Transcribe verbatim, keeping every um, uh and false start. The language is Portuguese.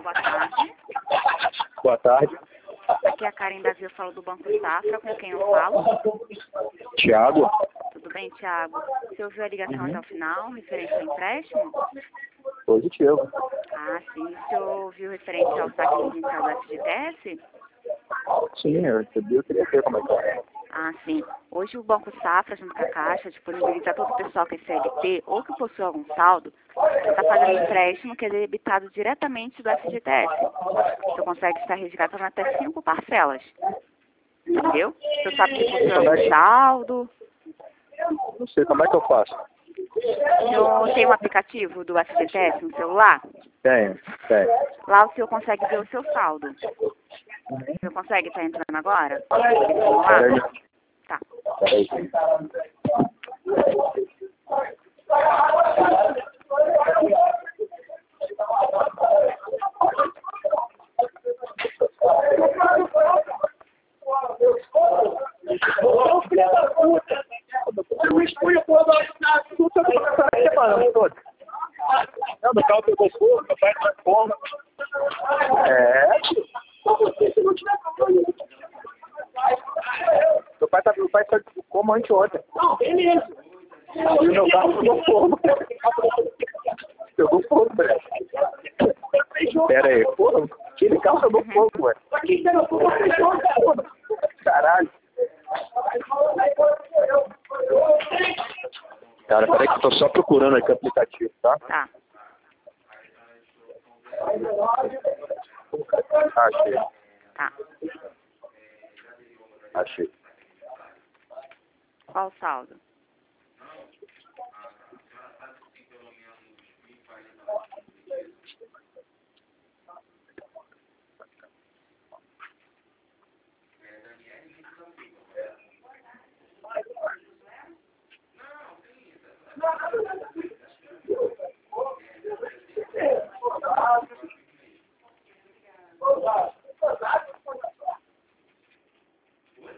boa tarde. Boa tarde. Aqui é a Karen Davi, eu falo do Banco Safra, com quem eu falo? Tiago. Tudo bem, Tiago? Você ouviu a ligação Uhum. até o final, referente ao empréstimo? Positivo. Ah, sim. Você ouviu referente ao saque inicial do F G T S? Sim, eu recebi, eu queria ver como é que é. Ah, sim. Hoje o Banco Safra, junto com a Caixa, disponibiliza a todo o pessoal que é C L T ou que possui algum saldo, está fazendo um empréstimo que é debitado diretamente do F G T S. Você consegue estar resgatando até cinco parcelas. Entendeu? Você sabe que possui algum saldo. Não sei, como é que eu faço? Eu tem um aplicativo do F G T S no celular? Tenho, tenho. Lá o senhor consegue ver o seu saldo. O senhor consegue estar entrando agora? Vamos lá? Peraí. Tá. Peraí. Ô, filha da puta! Eu expulho por dois na puta que tá separando todo. Não, meu carro pegou fogo, meu pai transforma. É. Meu pai tá, meu pai tá como anteontem. Não, beleza. E o meu carro pegou fogo. Pegou fogo, velho. Pera aí. Porra, aquele carro pegou fogo, velho. Aqui pegou fogo, caralho. Cara, peraí que eu tô só procurando aqui o aplicativo, tá? Tá. Achei. Tá. Achei. Qual o saldo?